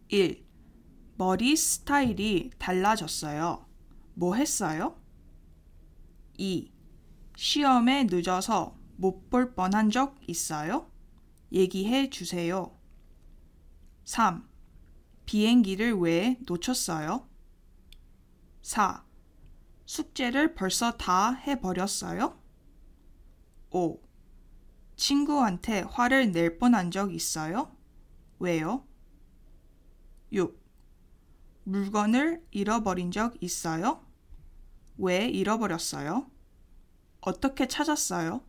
1. 머리 스타일이 달라졌어요. 뭐 했어요? 2. 시험에 늦어서 못 볼 뻔한 적 있어요? 얘기해 주세요. 3. 비행기를 왜 놓쳤어요? 4. 숙제를 벌써 다 해버렸어요? 5. 친구한테 화를 낼 뻔한 적 있어요? 왜요? 6. 물건을 잃어버린 적 있어요? 왜 잃어버렸어요? 어떻게 찾았어요?